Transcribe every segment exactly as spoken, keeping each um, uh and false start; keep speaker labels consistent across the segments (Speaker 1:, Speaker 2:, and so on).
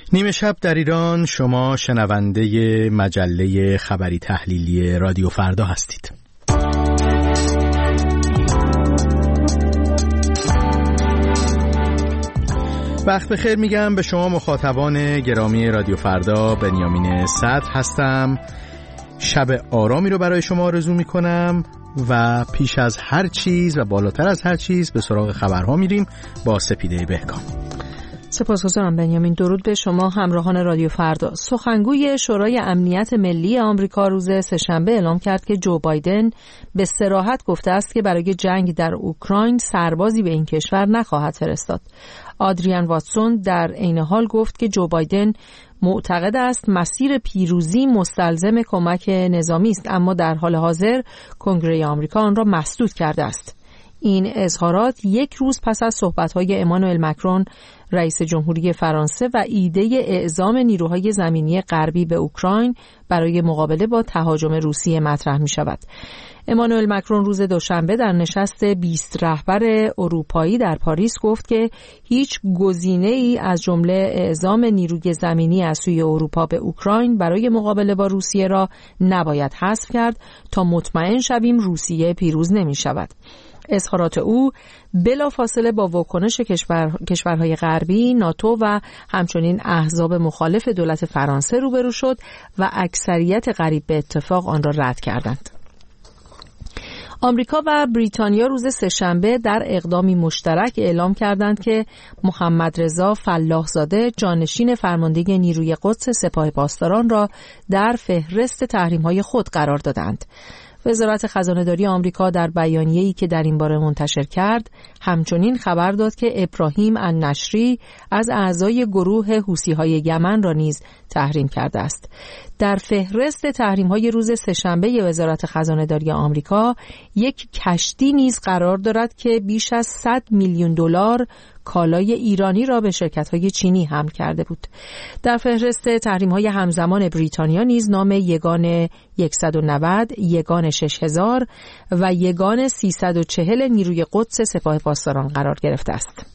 Speaker 1: نیمه شب در ایران، شما شنونده مجله خبری تحلیلی رادیو فردا هستید. وقت بخیر میگم به شما مخاطبان گرامی رادیو فردا. بنیامین صدر هستم. شب آرامی رو برای شما آرزو میکنم و پیش از هر چیز و بالاتر از هر چیز به سراغ خبرها میریم با سپیده بهکام.
Speaker 2: سپاسگزارم بنیامین. درود به شما همراهان رادیو فردا. سخنگوی شورای امنیت ملی آمریکا روز سه‌شنبه اعلام کرد که جو بایدن به صراحت گفته است که برای جنگ در اوکراین سربازی به این کشور نخواهد فرستاد. آدریان واتسون در عین حال گفت که جو بایدن معتقد است مسیر پیروزی مستلزم کمک نظامی است، اما در حال حاضر کنگره آمریکا آن را مسدود کرده است. این اظهارات یک روز پس از صحبت‌های امانوئل مکرون رئیس جمهوری فرانسه و ایده اعزام نیروهای زمینی غربی به اوکراین برای مقابله با تهاجم روسیه مطرح می‌شود. امانوئل مکرون روز دوشنبه در نشست بیست رهبر اروپایی در پاریس گفت که هیچ گزینه‌ای از جمله اعزام نیروی زمینی از سوی اروپا به اوکراین برای مقابله با روسیه را نباید حذف کرد تا مطمئن شویم روسیه پیروز نمی‌شود. اظهارات او بلافاصله با واکنش کشور، کشورهای غربی، ناتو و همچنین احزاب مخالف دولت فرانسه روبرو شد و اکثریت قریب به اتفاق آن را رد کردند. آمریکا و بریتانیا روز سه‌شنبه در اقدامی مشترک اعلام کردند که محمد رضا فلاح‌زاده جانشین فرمانده نیروی قدس سپاه پاسداران را در فهرست تحریم‌های خود قرار دادند. وزارت خزانه‌داری آمریکا در بیانیه‌ای که در این باره منتشر کرد همچنین خبر داد که ابراهیم النشری از اعضای گروه حوثی‌های یمن را نیز تحریم کرده است. در فهرست تحریم‌های روز سه‌شنبه وزارت خزانه‌داری آمریکا یک کشتی نیز قرار دارد که بیش از صد میلیون دلار کالای ایرانی را به شرکت‌های چینی حمل کرده بود. در فهرست تحریم‌های همزمان بریتانیا نیز نام یگان صد و نود، یگان شش هزار و یگان سیصد و چهل نیروی قدس سپاه پاسداران قرار گرفته است.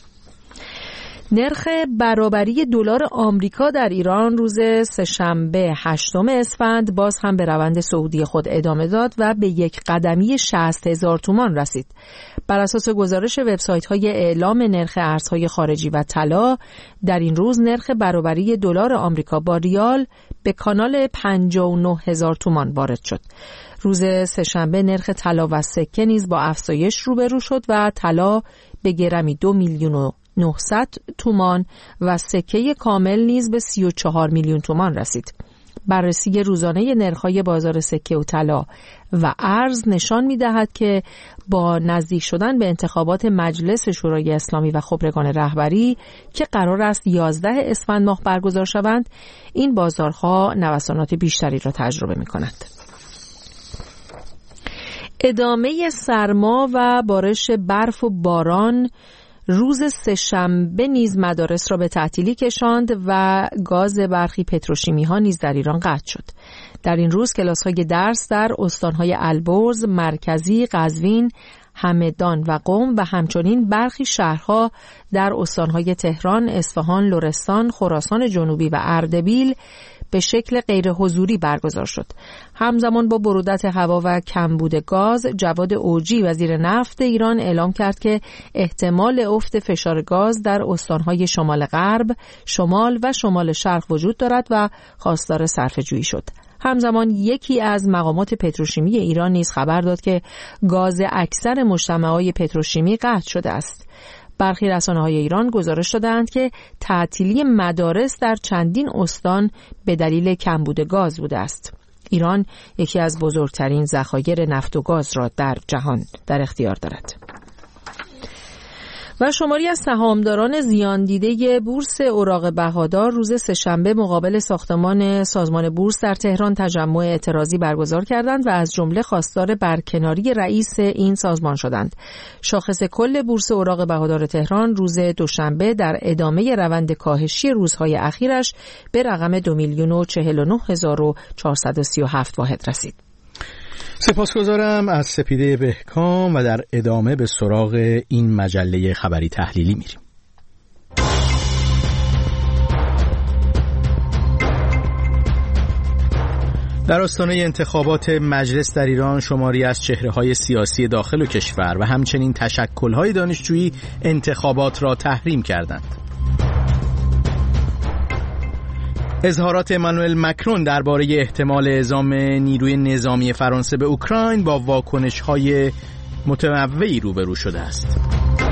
Speaker 2: نرخ برابری دلار آمریکا در ایران روز سه‌شنبه هشتم اسفند باز هم به روند صعودی خود ادامه داد و به یک قدمی شصت هزار تومان رسید. بر اساس گزارش وبسایت‌های اعلام نرخ ارزهای خارجی و طلا، در این روز نرخ برابری دلار آمریکا با ریال به کانال پنجاه و نه هزار تومان وارد شد. روز سه‌شنبه نرخ طلا و سکه نیز با افزایش روبرو شد و طلا به گرمی دو میلیون و نهصد تومان و سکه کامل نیز به سی و چهار میلیون تومان رسید. بررسی روزانه نرخ‌های بازار سکه و طلا و ارز نشان می‌دهد که با نزدیک شدن به انتخابات مجلس شورای اسلامی و خبرگان رهبری که قرار است یازده اسفند ماه برگزار شوند، این بازارها نوسانات بیشتری را تجربه می‌کنند. ادامه سرما و بارش برف و باران روز سه‌شنبه نیز مدارس را به تعطیلی کشاند و گاز برخی پتروشیمی ها نیز در ایران قطع شد. در این روز کلاس های درس در استانهای البرز، مرکزی، قزوین، همدان و قم و همچنین برخی شهرها در استانهای تهران، اصفهان، لرستان، خراسان جنوبی و اردبیل به شکل غیر حضوری برگزار شد. همزمان با برودت هوا و کمبود گاز، جواد اوجی وزیر نفت ایران اعلام کرد که احتمال افت فشار گاز در استانهای شمال غرب، شمال و شمال شرق وجود دارد و خواستار صرفه‌جویی شد. همزمان یکی از مقامات پتروشیمی ایران نیز خبر داد که گاز اکثر مجتمعات پتروشیمی قطع شده است. برخی رسانه‌های ایران گزارش دادند که تعطیلی مدارس در چندین استان به دلیل کمبود گاز بوده است. ایران یکی از بزرگترین ذخایر نفت و گاز را در جهان در اختیار دارد. و شماری از سهامداران زیان دیده بورس اوراق بهادار روز سه‌شنبه مقابل ساختمان سازمان بورس در تهران تجمع اعتراضی برگزار کردند و از جمله خواستار برکناری رئیس این سازمان شدند. شاخص کل بورس اوراق بهادار تهران روز دوشنبه در ادامه روند کاهشی روزهای اخیرش به رقم دو میلیون و چهل و نه هزار و چهارصد و سی و هفت واحد رسید.
Speaker 1: سپاسگزارم از سپیده بهکام و در ادامه به سراغ این مجله خبری تحلیلی میریم. در آستانه انتخابات مجلس در ایران شماری از چهره‌های سیاسی داخل و کشور و همچنین تشکل‌های دانشجویی انتخابات را تحریم کردند. اظهارات امانوئل مکرون درباره احتمال اعزام نیروی نظامی فرانسه به اوکراین با واکنش‌های متنوعی روبرو شده است.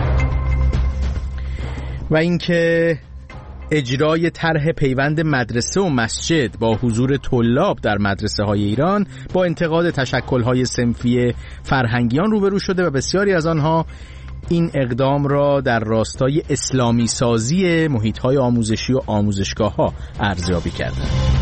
Speaker 1: و اینکه اجرای طرح پیوند مدرسه و مسجد با حضور طلاب در مدرسه های ایران با انتقاد تشکل های صنفی فرهنگیان روبرو شده و بسیاری از آنها این اقدام را در راستای اسلامی سازی محیط های آموزشی و آموزشگاه ها ارزیابی کردند.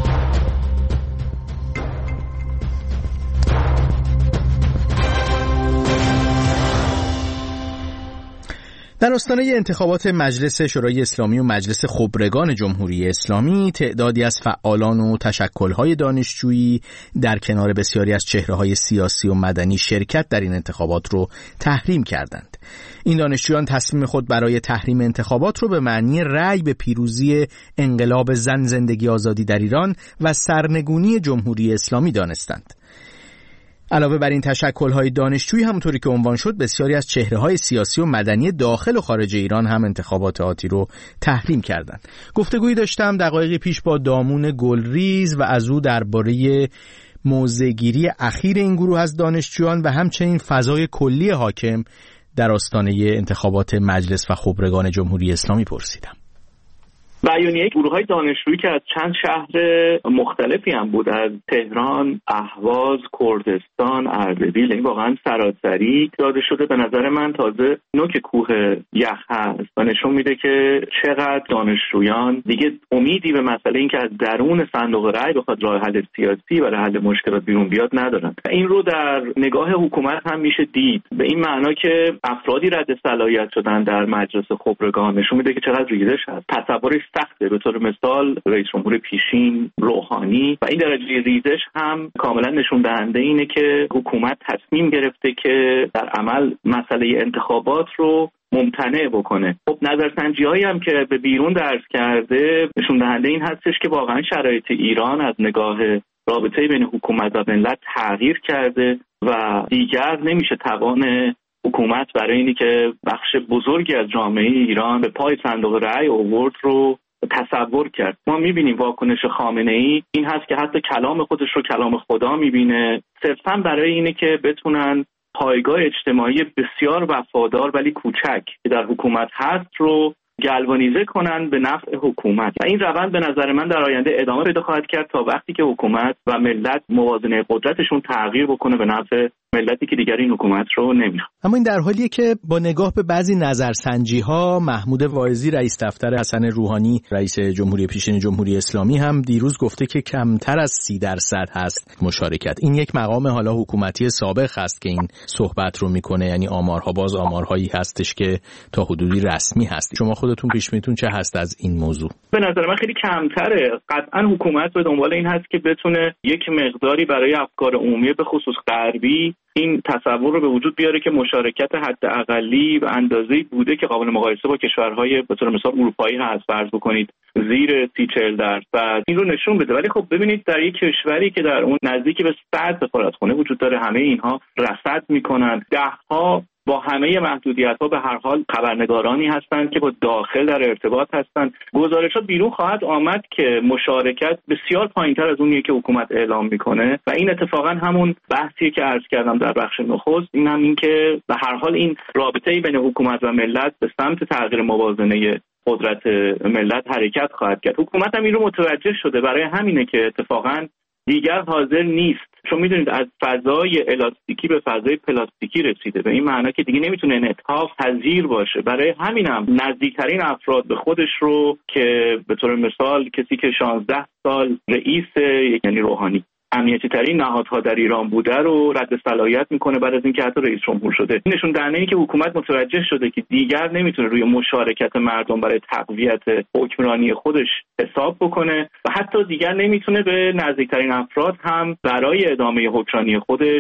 Speaker 1: در آستانه انتخابات مجلس شورای اسلامی و مجلس خبرگان جمهوری اسلامی تعدادی از فعالان و تشکل‌های دانشجویی در کنار بسیاری از چهره‌های سیاسی و مدنی شرکت در این انتخابات رو تحریم کردند. این دانشجویان تصمیم خود برای تحریم انتخابات رو به معنی رأی به پیروزی انقلاب زن، زندگی، آزادی در ایران و سرنگونی جمهوری اسلامی دانستند. علاوه بر این تشکل‌های دانشجویی همونطوری که عنوان شد بسیاری از چهره‌های سیاسی و مدنی داخل و خارج ایران هم انتخابات آتی رو تحریم کردند. گفتگویی داشتم دقایقی پیش با دامون گلریز و از او درباره موضع‌گیری اخیر این گروه از دانشجویان و همچنین فضای کلی حاکم در آستانه انتخابات مجلس و خبرگان جمهوری اسلامی پرسیدم.
Speaker 3: بیانیه گروه‌های دانشجویی که از چند شهر مختلفی هم بود، از تهران، اهواز، کردستان، اردبیل، این واقعا سراسری داده شده. به نظر من تازه نوک کوه یخ هست و نشون میده که چقدر دانشجویان دیگه امیدی به مسئله این که از درون صندوق رأی بخواد راه حل سیاسی و راه حل مشکلات بیرون بیاد ندارن. این رو در نگاه حکومت هم میشه دید، به این معنا که افرادی رد صلاحیت شدن در مجلس خبرگان نشون میده که چقدر ریزش هست. تصورش سخته. به طور مثال رئیس جمهور پیشین روحانی و این درجه ریزش هم کاملا نشون دهنده اینه که حکومت تصمیم گرفته که در عمل مسئله انتخابات رو ممتنع بکنه. خب نظرسنجی هایی هم که به بیرون درس کرده نشون دهنده این هستش که واقعا شرایط ایران از نگاه رابطه بین حکومت و ملت تغییر کرده و دیگر نمیشه توان حکومت برای اینی که بخش بزرگی از جامعه ایران به پای صندوق رأی آورد رو تصور کرد. ما میبینیم واکنش خامنه‌ای این هست که حتی کلام خودش رو کلام خدا میبینه، صرفاً برای اینه که بتونن پایگاه اجتماعی بسیار وفادار ولی کوچک که در حکومت هست رو گلوانیزه کنن به نفع حکومت. و این روند به نظر من در آینده ادامه پیدا خواهد کرد تا وقتی که حکومت و ملت موازنه قدرتشون تغییر بکنه به نفع ملتی که دیگر این حکومت رو نمیخواد.
Speaker 1: اما این در حالیه که با نگاه به بعضی نظرسنجی ها محمود واعظی رئیس دفتر حسن روحانی رئیس جمهوری پیشین جمهوری اسلامی هم دیروز گفته که کمتر از سی درصد هست مشارکت. این یک مقام حالا حکومتی سابق هست که این صحبت رو میکنه، یعنی آمارها باز آمارهایی هستش که تا حدودی رسمی هست. شما خودتون پیش میتون چه هست از این موضوع؟
Speaker 3: به نظر من خیلی کمتره. قطعا حکومت به دنبال این هست که بتونه یک مقداری برای افکار عمومی به خصوص غربی این تصور رو به وجود بیاره که مشارکت حداقلی و اندازه‌ای بوده که قابل مقایسه با کشورهای به طور مثال اروپایی هست، فرض بکنید زیر سی چهل درصد، این رو نشون بده. ولی خب ببینید در یک کشوری که در اون نزدیک به صد سفارتخانه وجود داره، همه اینها رصد میکنن، ده ها با همه محدودیت‌ها به هر حال خبرنگارانی هستند که با داخل در ارتباط هستند. گزارشات بیرون خواهد آمد که مشارکت بسیار پایین‌تر از اونیه که حکومت اعلام میکنه و این اتفاقا همون بحثیه که عرض کردم در بخش نخست، این هم این که به هر حال این رابطه بین حکومت و ملت به سمت تغییر موازنه قدرت ملت حرکت خواهد کرد. حکومت هم این رو متوجه شده، برای همینه که اتفاقا دیگر حاضر نیست، چون میدونید از فضای الاستیکی به فضای پلاستیکی رسیده، به این معنی که دیگه نمیتونه انعطاف پذیر باشه. برای همینم نزدیکترین افراد به خودش رو که به طور مثال کسی که شانزده سال رئیس یعنی روحانی امنیتی ترین نهادها در ایران بوده رو رد صلاحیت میکنه بعد از اینکه حتی رئیس جمهور شده. نشون دهنده اینه که حکومت متوجه شده که دیگر نمیتونه روی مشارکت مردم برای تقویت حکمرانی خودش حساب بکنه و حتی دیگر نمیتونه به نزدیکترین افراد هم برای ادامه حکمرانی خودش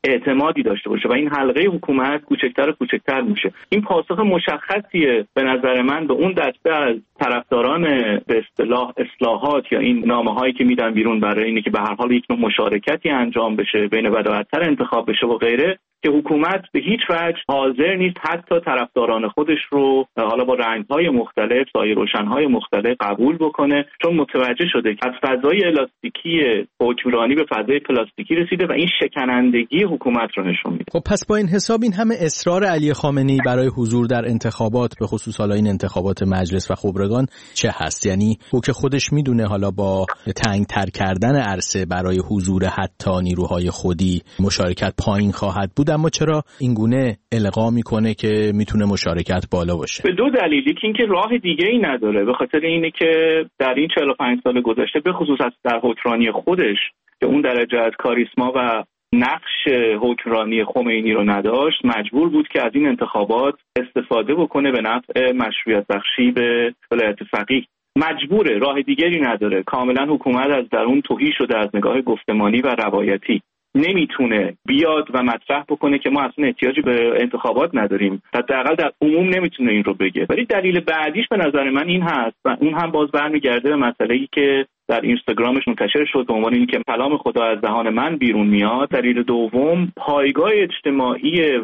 Speaker 3: اعتمادی داشته باشه و این حلقه حکومت کوچکتر و کوچکتر میشه. این پاسخ مشخصیه به نظر من به اون دسته از طرفداران به اصطلاح اصلاحات یا این نامه‌هایی که میدن بیرون برای اینکه به هر حال یک نوع مشارکتی انجام بشه، بین بداعت‌تر انتخاب بشه و غیره، که حکومت به هیچ وجه حاضر نیست حتی طرفداران خودش رو حالا با رنگ‌های مختلف، سایه روشن‌های مختلف قبول بکنه، چون متوجه شده که از فضای الاستیکی حکمرانی به فضای پلاستیکی رسیده و این شکنندگی حکومت رو نشون میده.
Speaker 1: خب پس با این حساب این همه اصرار علی خامنه‌ای برای حضور در انتخابات، به خصوص حالا این انتخابات مجلس و خبرگان، چه هست؟ یعنی او که خودش میدونه حالا با تنگ‌تر کردن عرصه برای حضور حتی نیروهای خودی مشارکت پایین خواهد بود، اما چرا این گونه القا میکنه که میتونه مشارکت بالا باشه؟
Speaker 3: به دو دلیلی، که اینکه راه دیگه ای نداره، به خاطر اینه که در این چهل و پنج سال گذشته به خصوص در حکمرانی خودش که اون درجه از کاریسما و نقش حکمرانی خمینی رو نداشت، مجبور بود که از این انتخابات استفاده بکنه به نفع مشروعیت بخشی به ولایت فقیه. مجبوره، راه دیگری نداره. کاملا حکومت از درون تهی شده از نگاه گفتمانی و روایتی، نمیتونه بیاد و مطرح بکنه که ما اصلا احتیاجی به انتخابات نداریم، حداقل در عموم نمیتونه این رو بگه. ولی دلیل بعدیش به نظر من این هست و اون هم باز برمیگرده به مسئله‌ای که در اینستاگرامش منتشر شد به عنوان اینکه کلام خدا از دهان من بیرون میاد. دلیل دوم، پایگاه اجتماعی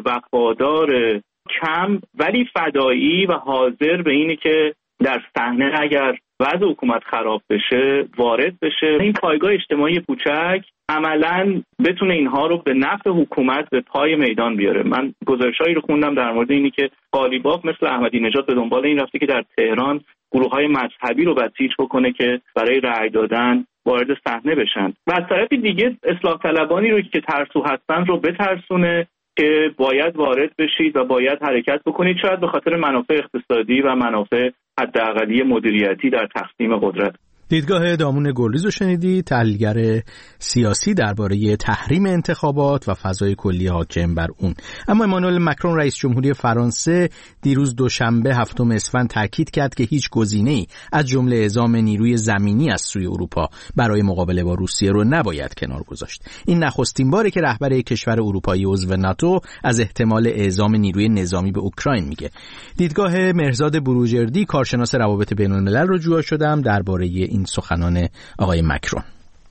Speaker 3: وفادار کم ولی فدایی و حاضر به اینه که در صحنه اگر وضع حکومت خراب بشه وارد بشه. این پایگاه اجتماعی کوچک عملاً بتونه اینها رو به نفع حکومت به پای میدان بیاره. من گزارش‌هایی رو خوندم در مورد اینی که قالیباف مثل احمدی نژاد به دنبال این رفته که در تهران گروه‌های مذهبی رو بسیج بکنه که برای رأی دادن وارد صحنه بشن و از طرف دیگه اصلاح طلبانی رو که ترسو هستن رو بترسونه که باید وارد بشید و باید حرکت بکنید، شاید به خاطر منافع اقتصادی و منافع حداقلی مدیریتی در تقسیم قدرت.
Speaker 1: دیدگاه دامون گلریز رو شنیدی، تحلیلگر سیاسی درباره تحریم انتخابات و فضای کلی حاکم بر اون. اما امانوئل مکرون رئیس جمهوری فرانسه دیروز دوشنبه هفتم اسفند تاکید کرد که هیچ گزینه‌ای از جمله اعزام نیروی زمینی از سوی اروپا برای مقابله با روسیه رو نباید کنار گذاشت. این نخستین باره که رهبر یک کشور اروپایی عضو ناتو از احتمال اعزام نیروی نظامی به اوکراین میگه. دیدگاه مهرزاد بروجردی کارشناس روابط بین‌الملل رو جویا شدم درباره این سخنان آقای مکرون.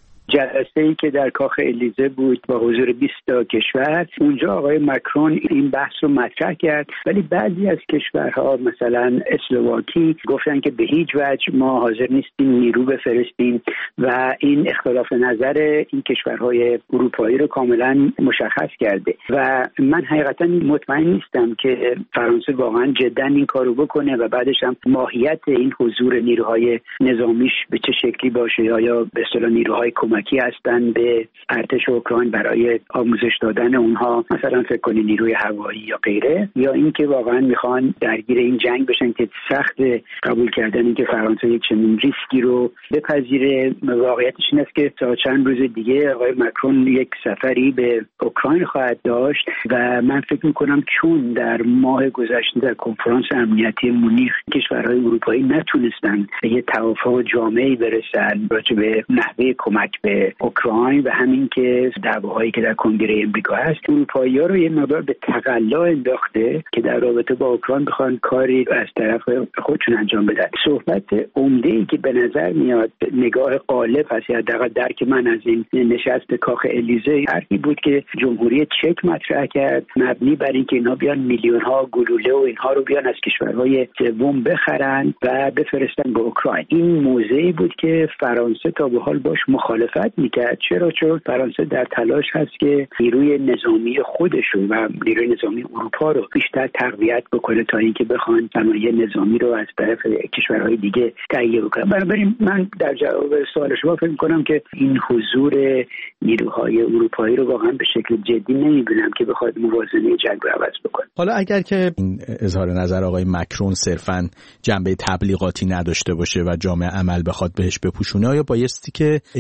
Speaker 4: جلسه‌ای که در کاخ الیزه بود با حضور بیست تا کشور، اونجا آقای مکرون این بحث رو مطرح کرد، ولی بعضی از کشورها مثلا اسلواکی گفتن که به هیچ وجه ما حاضر نیستیم نیرو بفرستیم و این اختلاف نظر این کشورهای اروپایی رو کاملا مشخص کرده و من حقیقتا مطمئن نیستم که فرانسه واقعا جدا این کارو بکنه و بعدش هم ماهیت این حضور نیروهای نظامیش به چه شکلی باشه، یا به اصطلاح نیروهای کی هستن به ارتش اوکراین برای آموزش دادن اونها، مثلا فکر کنید نیروی هوایی یا غیره، یا اینکه واقعا میخوان درگیر این جنگ بشن که سخت قبول کردن اینکه فرانسه یک چنین ریسکی رو بپذیره. واقعیتش این است که تا چند روز دیگه آقای مکرون یک سفری به اوکراین خواهد داشت و من فکر میکنم چون در ماه گذشته در کنفرانس امنیتی مونیخ کشورهای اروپایی نتونستن به یه توافق جامعی برسن راجع به نحوه کمک به اوکراین و همین که دعواهایی که در کنگره امریکا هست، اروپایی‌ها رو یه مقدار به تقلا انداخته که در رابطه با اوکراین بخوان کاری از طرف خودشون انجام بدن. صحبت عمده‌ای که به نظر میاد نگاه غالب هست، یا حداقل درک من از این نشست کاخ الیزه، حرفی بود که جمهوری چک مطرح کرد مبنی بر اینکه اینا بیان میلیون‌ها گلوله و اینها رو بیان از کشورهای سوم بخرن و بفرستن به اوکراین. این موضعی بود که فرانسه تا به حال باش مخالفت میکرد. چرا؟ چون فرانسه در تلاش هست که نیروی نظامی خودشون و نیروی نظامی اروپا رو بیشتر تقویت بکنه تا اینکه بخوان صنایع نظامی رو از طرف کشورهای دیگه تهیه بکنن. بنابراین من در جواب سوال شما فکر می‌کنم که این حضور نیروهای اروپایی رو واقعا به شکل جدی نمی‌بینم که بخواد موازنه جنگ رو عوض بکنه.
Speaker 1: حالا اگر که این اظهار نظر آقای مکرون صرفاً جنبه تبلیغاتی نداشته باشه و جامعه عمل بخواد بهش بپوشونه، آیا بایستی که اجماع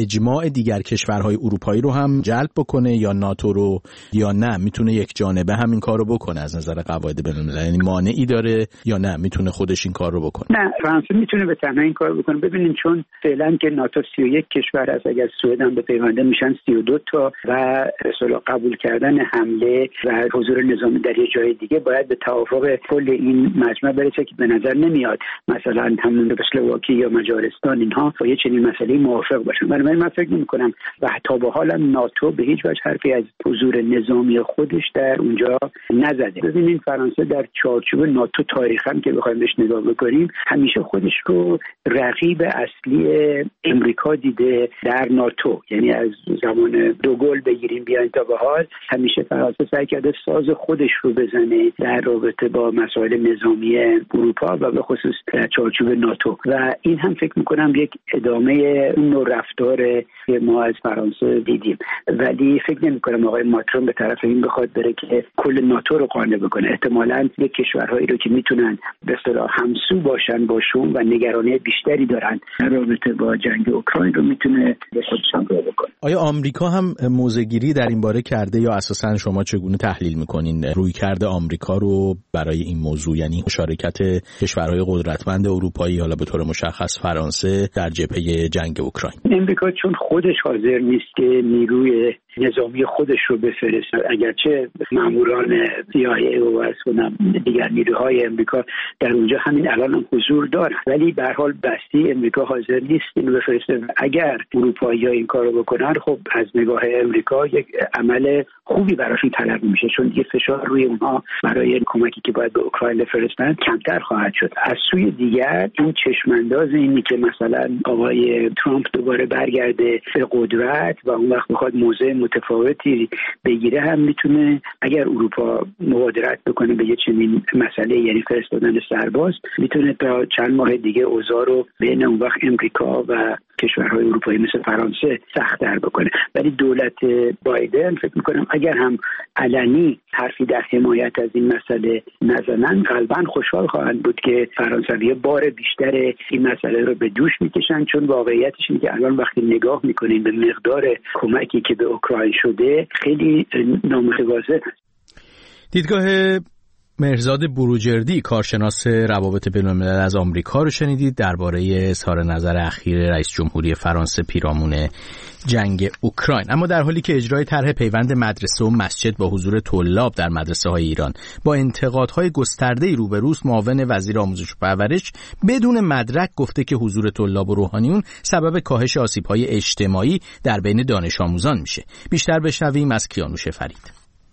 Speaker 1: اجماع دیگر کشورهای اروپایی رو هم جلب بکنه یا ناتو رو، یا نه میتونه یک جانبه همین کار رو بکنه از نظر قواعد بین‌المللی؟ یعنی مانعی داره یا نه میتونه خودش این کار رو بکنه؟
Speaker 4: نه، فرانسه میتونه به تنها این کار بکنه. ببینید چون فعلا که ناتو سی و یک کشور است، اگر سوئد هم به پیونده میشن سی و دو تا و اصلا قبول کردن حمله و حضور نظامی در یه جای دیگه باید به توافق کل این مجمع برسه که به نظر نمیاد مثلا همون اسلواکی یا مجارستان اینها با یه چنین مسئله موافق باشن. برای من فکر نمی‌کنم و تا به حال ناتو به هیچ وجه حرفی از حضور نظامی خودش در اونجا نزده. ببینید فرانسه در چارچوب ناتو تاریخاً که بخوایم بهش نگاه بکنیم همیشه خودش رو رقیب اصلی امریکا دیده در ناتو، یعنی از زمان دوگل بگیریم بیاین تا به حال همیشه فرانسه سعی کرده ساز خودش رو بزنه در رابطه با مسائل نظامی اروپا و به خصوص در چارچوب ناتو و این هم فکر میکنم یک ادامه اون نوع رفتار که ما از فرانسه دیدیم. ولی فکر نمیکنم آقای ماکرون به طرف این بخواد بره که کل ناتو رو قانع بکنه. احتمالاً یک کشورهایی رو که میتونن به اصطلاح همسو باشن باشون و نگرانی بیشتری دارن در رابطه با جنگ اوکراین رو میتونه به خودش همراه بکنه.
Speaker 1: آیا آمریکا هم موضع‌گیری در این باره کرده یا اساساً شما چگونه تحلیل میکنین رویکرد آمریکا رو برای این موضوع، یعنی مشارکت کشورهای قدرتمند اروپایی حالا به طور مشخص فرانسه در جبهه جنگ اوکراین؟
Speaker 4: امریکا چون خودش حاضر نیست که نیروی نظامی خودش رو بفرسته، اگرچه ماموران سی آی ای و اصلا دیگر نیروهای امریکا در اونجا همین الان هم حضور دارن، ولی به هر حال بستی امریکا حاضر نیست اینو بفرسته. اگر اروپایی‌ها این کارو بکنن خب از نگاه امریکا یک عمل خوبی براشون تلقی میشه، چون دیگه فشار روی اونها برای کمکی که باید به اوکراین بفرستن کمتر خواهد شد. از سوی دیگر این چشمانداز اینی که مثلا آقای ترامپ دوباره برگرده به قدرت و اون وقت بخواد موضع متفاوتی بگیره هم میتونه، اگر اروپا مبادرت بکنه به یه چنین مسئله یعنی فرستادن سرباز، میتونه تا چند ماه دیگه اوضاع رو بین اون وقت امریکا و کشورهای اروپایی مثل فرانسه سخت‌تر بکنه. ولی دولت بایدن فکر میکنم اگر هم علنی حرفی در حمایت از این مسئله نزنن غالبا خوشحال خواهند بود که فرانسوی‌ها بار بیشتر این مسئله رو به دوش میکشن، چون واقعیتش اینه که الان وقتی نگاه میکنیم به مقدار کمکی که به اوکراین شده خیلی نامتوازن است.
Speaker 1: دیدگاه مهرزاد بروجردی کارشناس روابط بین‌الملل از آمریکا رو شنیدید درباره اظهار نظر اخیر رئیس جمهوری فرانسه پیرامون جنگ اوکراین. اما در حالی که اجرای طرح پیوند مدرسه و مسجد با حضور طلاب در مدرسه‌های ایران با انتقادهای گسترده‌ای روبروست، معاون وزیر آموزش و پرورش بدون مدرک گفته که حضور طلاب و روحانیون سبب کاهش آسیب‌های اجتماعی در بین دانش آموزان میشه. بیشتر بشنویم از کیانوش فرید.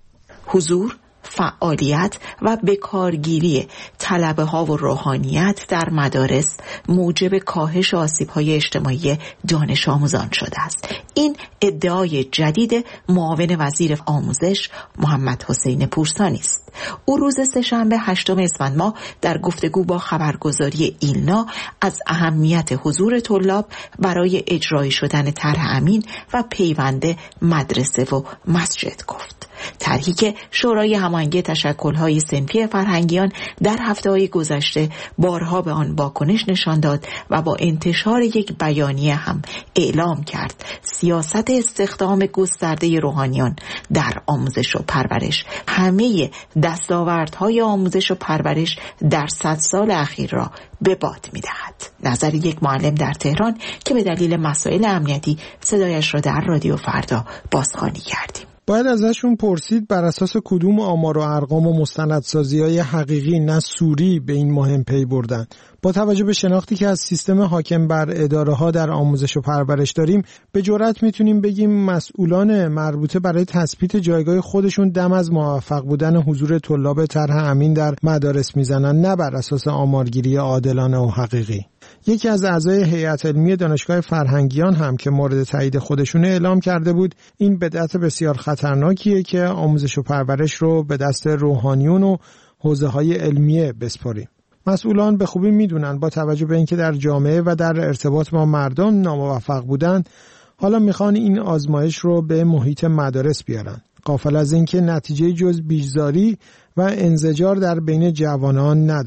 Speaker 5: حضور، فعالیت و بکارگیری طلبه ها و روحانیت در مدارس موجب کاهش آسیب‌های اجتماعی دانش آموزان شده است. این ادعای جدید معاون وزیر آموزش محمد حسین پورسانی است. او روز سه‌شنبه هشتم اسفند ماه در گفتگو با خبرگزاری ایلنا از اهمیت حضور طلاب برای اجرای شدن طرح امین و پیوند مدرسه و مسجد گفت. طرحی که شورای هماهنگی تشکل‌های صنفی فرهنگیان در هفته‌های گذشته بارها به آن واکنش نشان داد و با انتشار یک بیانیه هم اعلام کرد سیاست استخدام گسترده روحانیان در آموزش و پرورش همه دستاوردهای آموزش و پرورش در صد سال اخیر را به باد می‌دهد. نظر یک معلم در تهران که به دلیل مسائل امنیتی صدایش را در رادیو فردا بازخوانی کردیم.
Speaker 6: باید ازشون پرسید بر اساس کدوم آمار و ارقام و مستندسازی‌های حقیقی نه سوری به این مهم پی بردن. با توجه به شناختی که از سیستم حاکم بر اداره‌ها در آموزش و پرورش داریم، به جرئت میتونیم بگیم مسئولان مربوطه برای تثبیت جایگاه خودشون دم از موفق بودن حضور طلاب طرح امین در مدارس میزنن، نه بر اساس آمارگیری عادلانه و حقیقی. یکی از اعضای هیئت علمی دانشگاه فرهنگیان هم که مورد تایید خودشون اعلام کرده بود این بدعت بسیار خطرناکیه که آموزش و پرورش رو به دست روحانیون و حوزه‌های علمیه بسپاریم. مسئولان به خوبی میدونن با توجه به اینکه در جامعه و در ارتباط با مردم ناموفق بودن، حالا میخوان این آزمایش رو به محیط مدارس بیارن. غافل از اینکه نتیجه جز بیزاری و انزجار در بین جوانان نداره.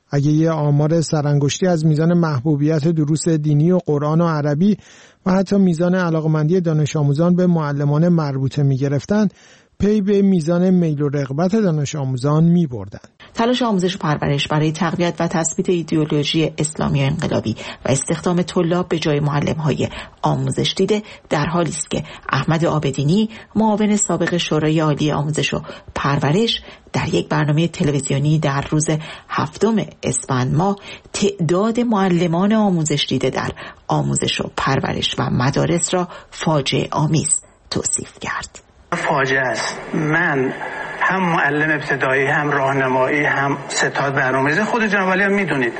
Speaker 6: اگه یه آمار سرانگشتی از میزان محبوبیت دروس دینی و قرآن و عربی و حتی میزان علاقمندی دانش آموزان به معلمان مربوطه میگرفتن، پی به میزان میل و رغبت دانش آموزان می بردن.
Speaker 5: تلاش آموزش و پرورش برای تقویت و تثبیت ایدئولوژی اسلامی و انقلابی و استخدام طلاب به جای معلم‌های آموزش دیده در حالی است که احمد عابدینی، معاون سابق شورای عالی آموزش و پرورش، در یک برنامه تلویزیونی در روز هفتم اسفند ماه تعداد معلمان آموزش دیده در آموزش و پرورش و مدارس را فاجعه آمیز توصیف کرد.
Speaker 7: فاجعه است. من هم معلم ابتدایی، هم راهنمایی، هم ستاد برنامه‌ریزی، خود جناب علی هم میدونید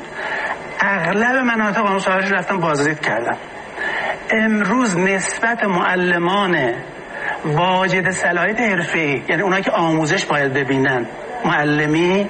Speaker 7: اغلب مناطق آموزش پرورش رفتم بازدید کردم. امروز نسبت معلمان واجد صلاحیت حرفه‌ای، یعنی اونایی که آموزش باید ببینن، معلمی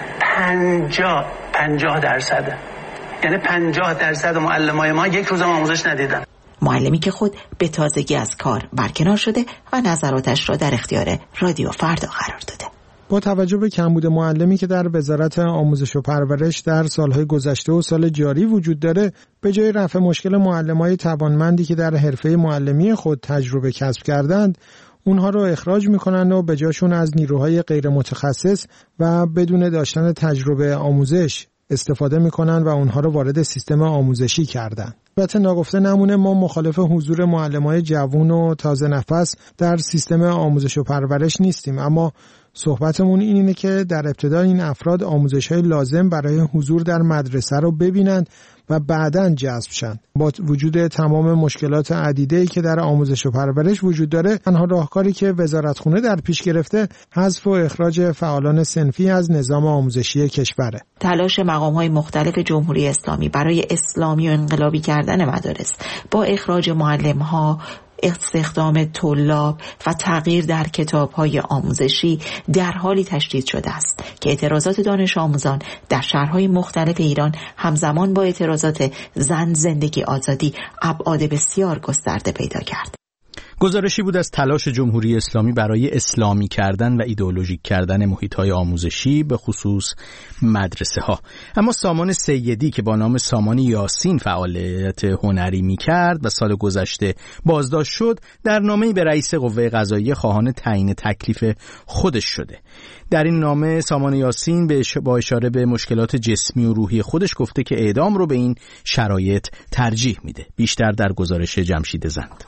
Speaker 7: پنجاه پنجاه درصده. یعنی پنجاه درصد معلمای ما یک روز آموزش ندیدن.
Speaker 5: معلمی که خود به تازگی از کار برکنار شده و نظراتش را در اختیار رادیو فردا قرار داده.
Speaker 6: با توجه به کمبود معلمی که در وزارت آموزش و پرورش در سالهای گذشته و سال جاری وجود داره، به جای رفع مشکل معلمای توانمندی که در حرفه معلمی خود تجربه کسب کردند، اونها رو اخراج میکنن و به جاشون از نیروهای غیر متخصص و بدون داشتن تجربه آموزش استفاده میکنن و اونها رو وارد سیستم آموزشی کردن. البته ناگفته نمونه ما مخالف حضور معلمای جوون و تازه نفس در سیستم آموزش و پرورش نیستیم، اما صحبتمون اینه که در ابتدا این افراد آموزش‌های لازم برای حضور در مدرسه رو ببینند و بعداً جذب شن. با وجود تمام مشکلات عدیده‌ای که در آموزش و پرورش وجود داره، تنها راهکاری که وزارتخونه در پیش گرفته حذف و اخراج فعالان صنفی از نظام آموزشی کشوره.
Speaker 5: تلاش مقام‌های مختلف جمهوری اسلامی برای اسلامی و انقلابی کردن مدارس با اخراج معلم‌ها، استخدام طلاب و تغییر در کتاب‌های آموزشی در حالی تشدید شده است که اعتراضات دانش آموزان در شهرهای مختلف ایران همزمان با اعتراضات زن زندگی آزادی ابعاد بسیار گسترده پیدا کرد.
Speaker 1: گزارشی بود از تلاش جمهوری اسلامی برای اسلامی کردن و ایدئولوژیک کردن محیط‌های آموزشی به خصوص مدرسه ها. اما سامان سیدی که با نام سامان یاسین فعالیت هنری می‌کرد و سال گذشته بازداشت شد، در نامه‌ای به رئیس قوه قضاییه خواهان تعیین تکلیف خودش شده. در این نامه سامان یاسین با اشاره به مشکلات جسمی و روحی خودش گفته که اعدام رو به این شرایط ترجیح میده. بیشتر در گزارش جمشید زند.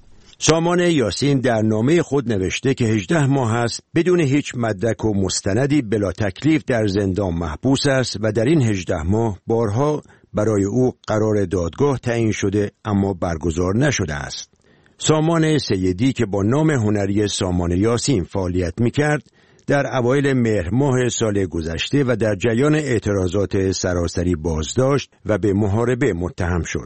Speaker 8: سامان یاسین در نامه خود نوشته که هجده ماه است بدون هیچ مدرک و مستندی بلا تکلیف در زندان محبوس است و در این هجده ماه بارها برای او قرار دادگاه تعیین شده اما برگزار نشده است. سامان سیدی که با نام هنری سامان یاسین فعالیت می‌کرد، در اوایل مهر ماه سال گذشته و در جریان اعتراضات سراسری بازداشت و به محاربه متهم شد.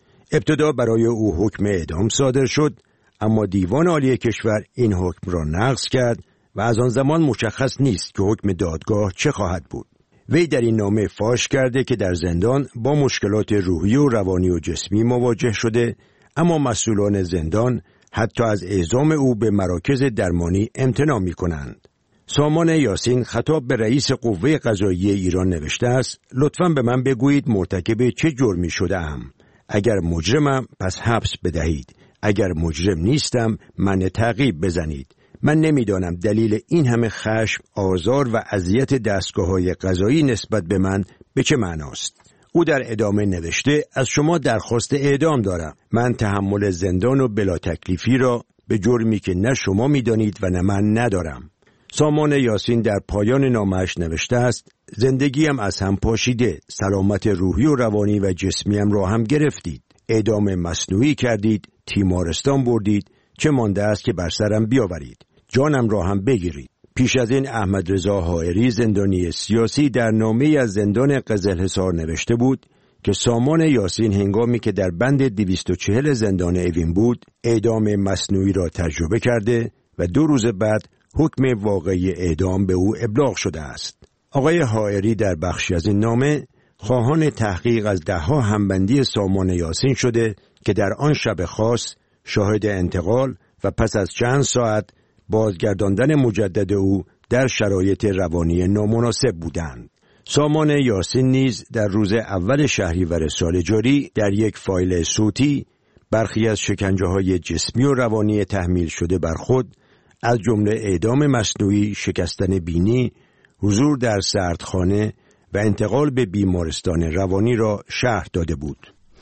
Speaker 8: ابتدا برای او حکم اعدام صادر شد، اما دیوان عالی کشور این حکم را نقض کرد و از آن زمان مشخص نیست که حکم دادگاه چه خواهد بود. وی در این نامه فاش کرده که در زندان با مشکلات روحی و روانی و جسمی مواجه شده، اما مسئولان زندان حتی از اعزام او به مراکز درمانی امتناع می‌کنند. سامان یاسین خطاب به رئیس قوه قضاییه ایران نوشته است: لطفاً به من بگویید مرتکب چه جرمی شده‌ام. اگر مجرمم پس حبس بدهید، اگر مجرم نیستم من تعقیب بزنید. من نمیدانم دلیل این همه خشم، آزار و اذیت دستگاه‌های قضایی نسبت به من به چه معناست. او در ادامه نوشته: از شما درخواست اعدام دارم. من تحمل زندان و بلا تکلیفی را به جرمی که نه شما میدانید و نه من ندارم. سامان یاسین در پایان نامه‌اش نوشته است: زندگیم از هم پاشیده، سلامت روحی و روانی و جسمیم را هم گرفتید. اعدام مصنوعی کردید، تیمارستان بردید، چه مانده است که بر سرم بیاورید. جانم را هم بگیرید. پیش از این احمد رضا حائری زندانی سیاسی در نامه‌ای از زندان قزلحصار نوشته بود که سامان یاسین هنگامی که در بند دویست و چهل زندان اوین بود، اعدام مصنوعی را تجربه کرده و دو روز بعد حکم واقعی اعدام به او ابلاغ شده است. آقای حائری در بخشی از این نامه خواهان تحقیق از ده‌ها همبندی سامان یاسین شده که در آن شب خاص شاهد انتقال و پس از چند ساعت بازگرداندن مجدد او در شرایط روانی نامناسب بودند. سامان یاسین نیز در روز اول شهریور سال جاری در یک فایل صوتی برخی از شکنجه‌های جسمی و روانی تحمیل شده بر خود از جمله اعدام مصنوعی، شکستن بینی، حضور در سردخانه و انتقال به بیمارستان روانی را شرح داده بود.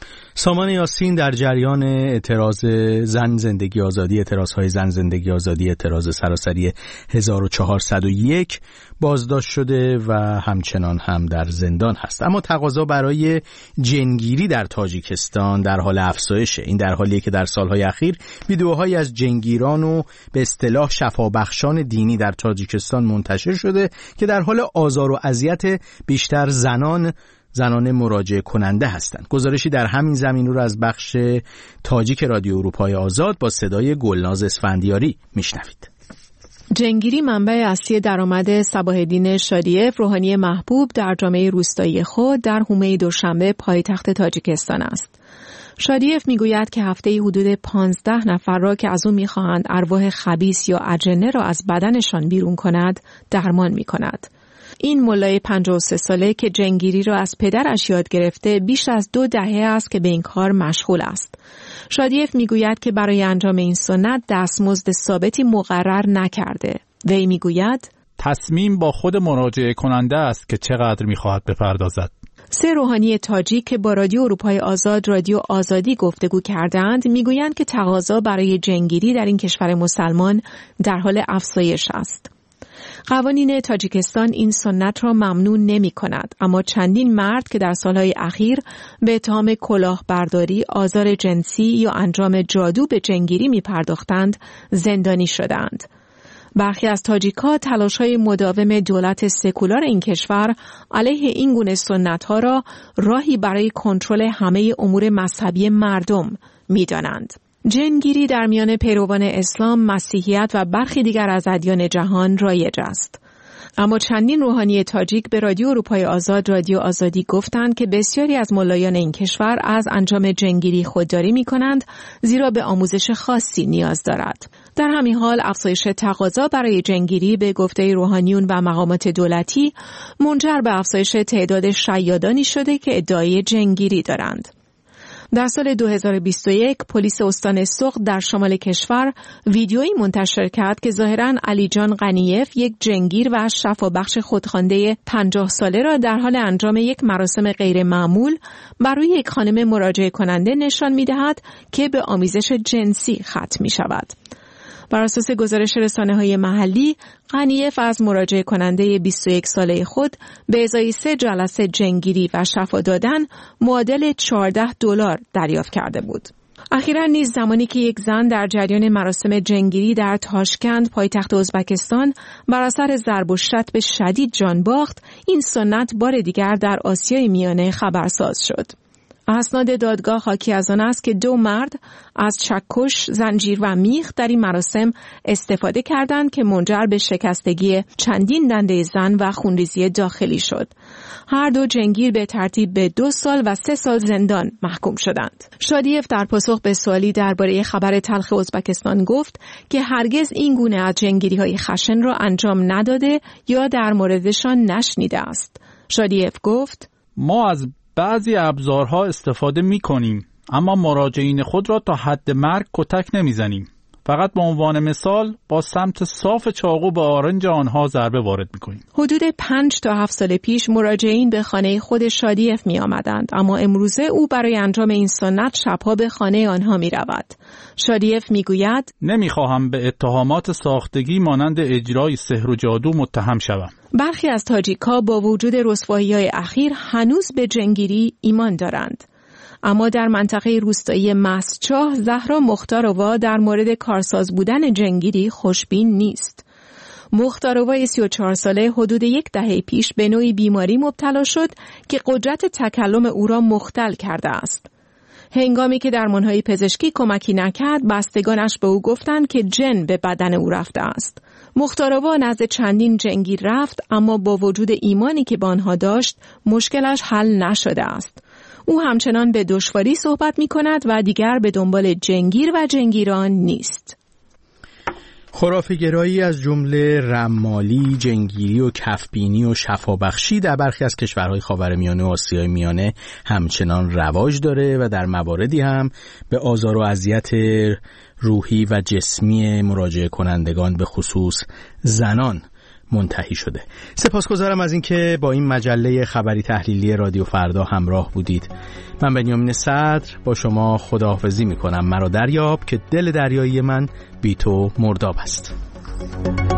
Speaker 1: سامان یاسین در جریان اعتراض زن زندگی آزادی، اعتراضهای زن زندگی آزادی، اعتراض سراسری هزار و چهارصد و یک بازداشت شده و همچنان هم در زندان هست. اما تقاضا برای جنگیری در تاجیکستان در حال افزایشه. این در حالیه که در سالهای اخیر ویدیوهایی از جنگیران و به اصطلاح شفابخشان دینی در تاجیکستان منتشر شده که در حال آزار و اذیت بیشتر زنان زنان مراجعه کننده هستند. گزارشی در همین زمین رو از بخش تاجیک رادیو اروپای آزاد با صدای گلناز اسفندیاری میشنوید.
Speaker 9: جنگیری منبع اصلی درآمد صباح‌الدین شادیف، روحانی محبوب در جامعه روستایی خود در حومه دوشنبه پایتخت تاجیکستان است. شادیف میگوید که هفته‌ای حدود پانزده نفر را که از او میخواهند ارواح خبیث یا اجنه را از بدنشان بیرون کند درمان میکند. این ملای پنجاه و سه ساله که جنگیری را از پدرش یاد گرفته بیش از دو دهه است که به این کار مشغول است. شادیف میگوید که برای انجام این سنت دستمزد ثابتی مقرر نکرده. وی میگوید
Speaker 10: تصمیم با خود مراجعه کننده است که چقدر میخواهد بپردازد.
Speaker 9: سه روحانی تاجیک که با رادیو اروپای آزاد رادیو آزادی گفتگو کردند میگویند که تقاضا برای جنگیری در این کشور مسلمان در حال افزایش است. قوانین تاجیکستان این سنت را ممنوع نمی کند، اما چندین مرد که در سالهای اخیر به اتهام کلاهبرداری، آزار جنسی یا انجام جادو به جنگیری می پرداختند زندانی شدند. برخی از تاجیک‌ها تلاش‌های مداوم دولت سکولار این کشور علیه این گونه سنت‌ها را راهی برای کنترل همه امور مذهبی مردم می‌دانند. جنگیری در میان پیروان اسلام، مسیحیت و برخی دیگر از ادیان جهان رایج است. اما چندین روحانی تاجیک به رادیو اروپای آزاد رادیو آزادی گفتند که بسیاری از ملایان این کشور از انجام جنگیری خودداری می کنند، زیرا به آموزش خاصی نیاز دارد. در همین حال افزایش تقاضا برای جنگیری به گفته روحانیون و مقامات دولتی منجر به افزایش تعداد شیادانی شده که ادعای جنگیری دارند. در سال دو هزار و بیست و یک پلیس استان سوق در شمال کشور ویدیویی منتشر کرد که ظاهراً علی جان غنیف، یک جنگیر و شفابخش خودخوانده پنجاه ساله را در حال انجام یک مراسم غیر معمول بر روی یک خانم مراجعه کننده نشان می‌دهد که به آمیزش جنسی ختم می‌شود. بر اساس گزارش رسانه‌های محلی، غنیف از مراجعه کننده بیست و یک ساله خود به ازای سه جلسه جنگیری و شفا دادن معادل چهارده دلار دریافت کرده بود. اخیراً نیز زمانی که یک زن در جریان مراسم جنگیری در تاشکند پایتخت ازبکستان بر اثر ضرب و شتم شدید جان باخت، این سنت بار دیگر در آسیای میانه خبرساز شد. اسناد دادگاه حاکی از آن است که دو مرد از چکش، زنجیر و میخ در این مراسم استفاده کردند که منجر به شکستگی چندین دنده زن و خونریزی داخلی شد. هر دو جنگیر به ترتیب به دو سال و سه سال زندان محکوم شدند. شادیف در پاسخ به سوالی درباره خبر تلخ ازبکستان گفت که هرگز این گونه از جنگیری‌های خشن را انجام نداده یا در موردشان نشنیده است. شادیف گفت:
Speaker 10: ما از بعضی ابزارها استفاده می کنیم، اما مراجعین خود را تا حد مرگ کتک نمی زنیم. فقط به عنوان مثال با سمت صاف چاقو به آرنج آنها ضربه وارد می کنیم.
Speaker 9: حدود پنج تا هفت سال پیش مراجعین به خانه خود شادیف می آمدند، اما امروزه او برای انجام این سنت شبها به خانه آنها می رود. شادیف می گوید:
Speaker 10: نمی خواهم به اتهامات ساختگی مانند اجرای سحر و جادو متهم شوم.
Speaker 9: برخی از تاجیک‌ها با وجود رسوایی‌های اخیر هنوز به جنگیری ایمان دارند. اما در منطقه روستایی مسچاه، زهرا مختاروا در مورد کارساز بودن جنگیری خوشبین نیست. مختاروا سی و چهار ساله حدود یک دهه پیش به نوعی بیماری مبتلا شد که قدرت تکلم او را مختل کرده است. هنگامی که درمانهای پزشکی کمکی نکرد، بستگانش به او گفتند که جن به بدن او رفته است. مختاروا نزد چندین جنگیر رفت، اما با وجود ایمانی که با آنها داشت مشکلش حل نشده است. او همچنان به دشواری صحبت می کند و دیگر به دنبال جنگیر و جنگیران نیست.
Speaker 1: خرافه‌گرایی از جمله رمالی، جنگیری و کفبینی و شفابخشی در برخی از کشورهای خاورمیانه و آسیای میانه همچنان رواج داره و در مواردی هم به آزار و اذیت روحی و جسمی مراجعه کنندگان به خصوص زنان منتهی شده. سپاسگزارم از اینکه با این مجله خبری تحلیلی رادیو فردا همراه بودید. من بنیامین صدر با شما خداحافظی میکنم. مرا دریاب که دل دریایی من بی تو مرداب است.